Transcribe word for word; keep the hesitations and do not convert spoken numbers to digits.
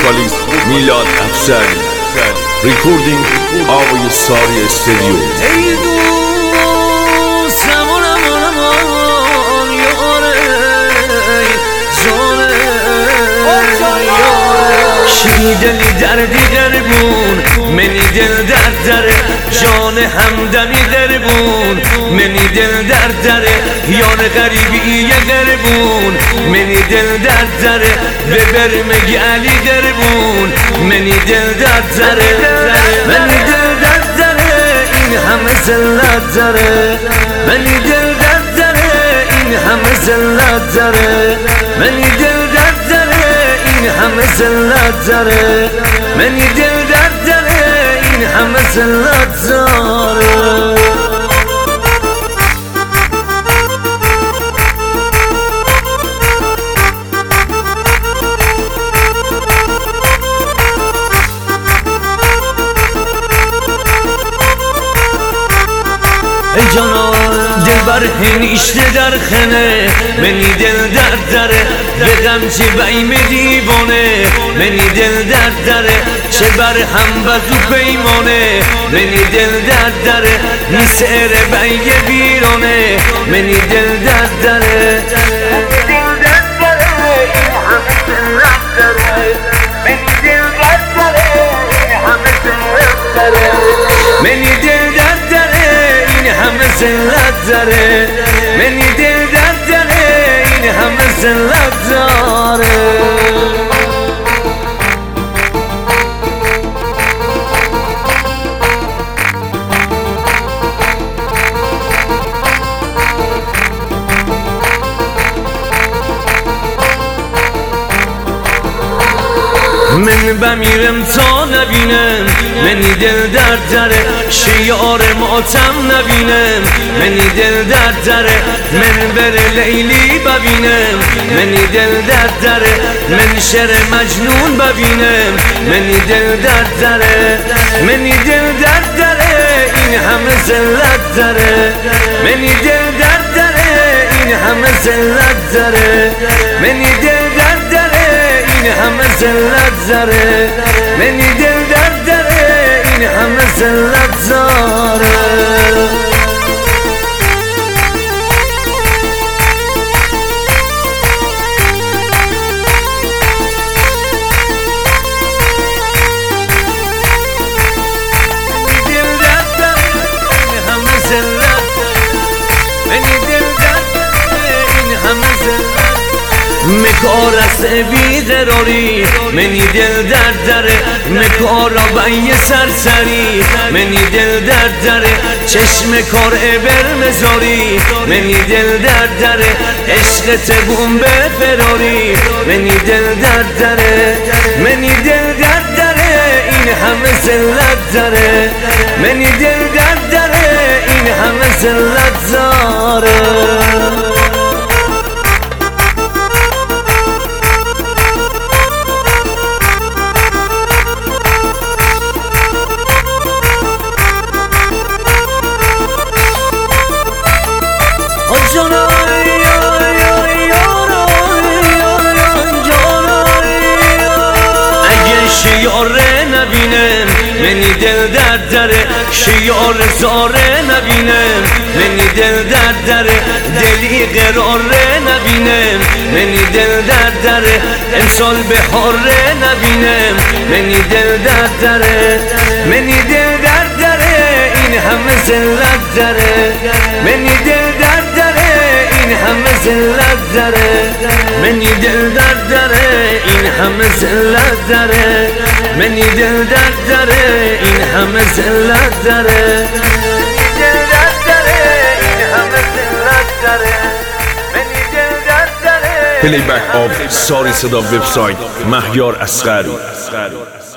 وکالیست میلاد افسری. ریکوردینگ آقای ساری استودیو. ای دوستم امان امان یاره جانه شی دلی دردی دربون منی دل درد داره جان همدمی دربون منی دل درد داره یان غریبی یه دربون منی دل درد داره ببر مگی علی دربون منی دل درد داره منی دل درد داره این همه زلت داره منی دل درد داره این همه زلت داره منی دل درد داره این همه زلت داره منی دل درد داره این همه زلت داره. ای جانا دل بر هنیشته در خنه منی دل درد داره به غم چه بیم دیوانه منی دل درد داره چه بر هم بزو پیمانه منی دل درد داره نیسر بیگ بیرانه منی دل درد داره دل درد داره این همه زلت داره منی دل درد داره این همه زلت داره منی دل درد داره این همه زلت داره منی دل درد داره این همه زلت داره. من بمیرم تا نبینم منی دل درد داره شیار ماتم نبینم منی دل درد داره من بر لیلی ببینم منی دل درد داره من شر مجنون ببینم منی دل درد داره منی دل درد داره این همه زلت داره منی دل درد داره این همه زلت داره منی دل درد داره این همه زلت داره منی دل درد داره این همه زلت داره. مکار است بیقراری منی دل درد داره مکارا بی سرسری منی دل درد داره چشم کار ابر مزاری منی دل درد داره عشق تبون به فراری منی دل درد داره منی دل درد داره این همه زلت داره منی دل درد داره این همه زلت داره. اگه شیاره نبینم منی دل درد داره شیار زاره نبینم منی دل درد داره دلی قراره نبینم منی دل درد داره امسال بهاره نبینم منی دل درد داره منی دل درد داره این همه زلت داره منی دل درد داره این همه زلت داره منی دل درد داره این همه زلت داره منی دل درد داره این همه زلت داره دل درد داره این همه زلت داره منی دل درد داره. پلی بک آف ساری صدا وبسایت مهیار اصغری.